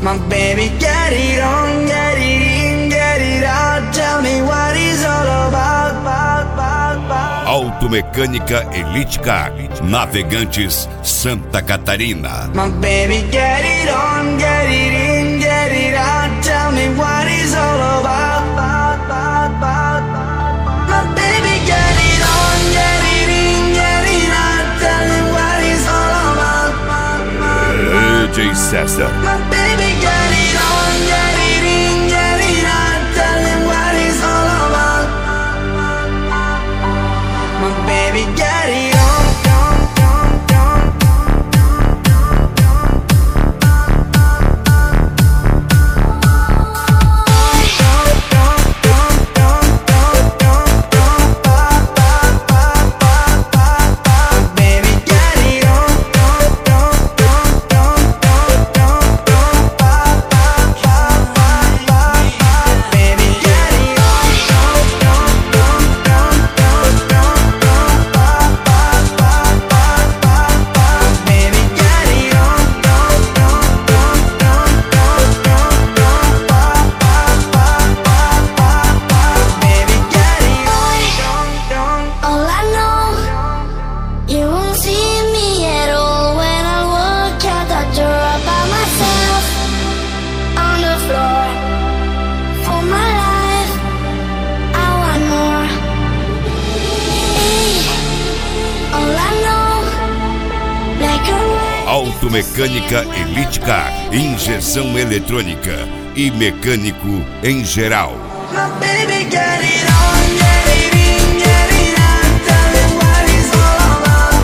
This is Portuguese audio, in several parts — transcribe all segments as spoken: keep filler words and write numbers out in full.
My baby, get it on, get it in, get it out. Tell me what it's all about, about, about, about. Automecânica Elite Car, Navegantes, Santa Catarina. My baby, get it on, get it in, get it out. Tell me what it's all about, about, about, about. My baby, get it on, get it in, get it out. Tell me what it's all about. D J César. My baby, get it on, get it in, get it out. Tell me what it's all about. My baby, get it on. Automecânica Elite Car, injeção eletrônica e mecânico em geral. My baby, get it on, get it in, get it out. Tell me what it's all about.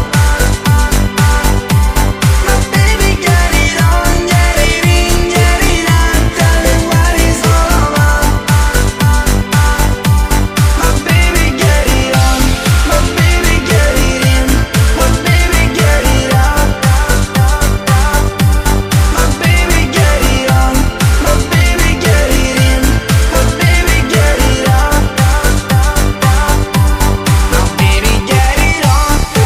My baby, get it on, get it in, get it out. Tell me what it's all about. My baby, get it on, my baby, get it in, my baby, get it out. My baby, get it on, my baby, get it in, my baby, get it out. My baby, get it on.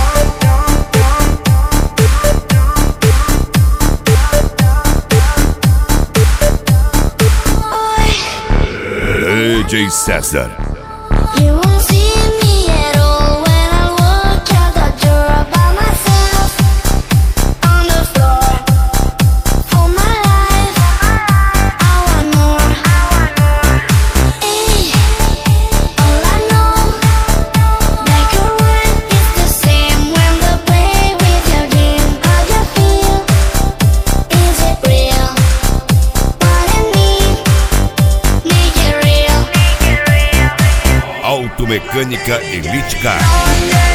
D J César. You won't see me at all when I walk out the door by myself on the floor. For my life, I want more. Hey, all I know, black or white is the same when they play with your game. How you feel? Is it real? What I need, make it real. Automecânica Elite Car. On, get